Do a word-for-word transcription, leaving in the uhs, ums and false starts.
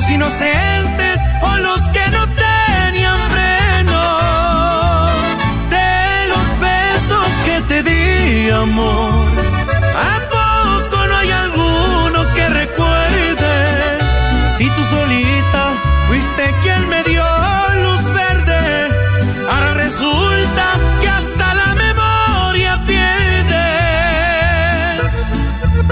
los inocentes o los que no tenían freno, de los besos que te di, amor.